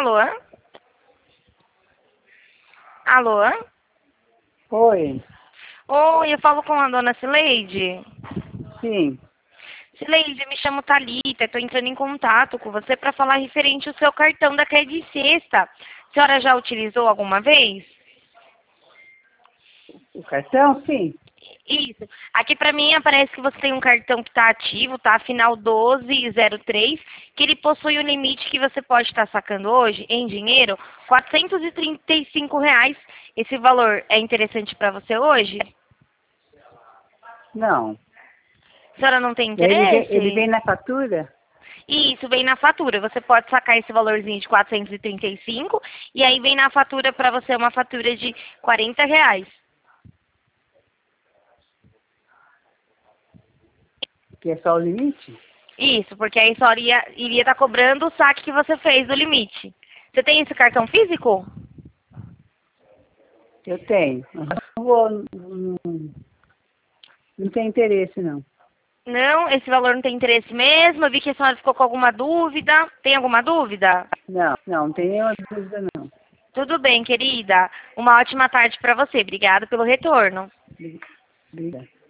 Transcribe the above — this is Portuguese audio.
Alô? Alô? Oi, Oi, eu falo com a dona Cileide. sim. Cileide, me chamo Thalita, estou entrando em contato com você para falar referente ao seu cartão da Cred Sexta. A senhora já utilizou alguma vez? O cartão, sim. Isso. Aqui para mim aparece que você tem um cartão que está ativo, tá? Final 1203, que ele possui um limite que você pode estar sacando hoje em dinheiro, R$ 435. Esse valor é interessante para você hoje? Não. A senhora não tem Ele interesse? vem na fatura? Isso, vem na fatura. Você pode sacar esse valorzinho de 435 e aí vem na fatura para você uma fatura de R$ 40. Que é só o limite? Isso, porque aí só iria estar cobrando o saque que você fez do limite. Você tem esse cartão físico? Eu tenho. Não vou. Não tem interesse, não. Não, esse valor não tem interesse mesmo. Eu vi que a senhora ficou com alguma dúvida. Tem alguma dúvida? Não tem nenhuma dúvida, não. Tudo bem, querida. Uma ótima tarde para você. Obrigada pelo retorno. Obrigada.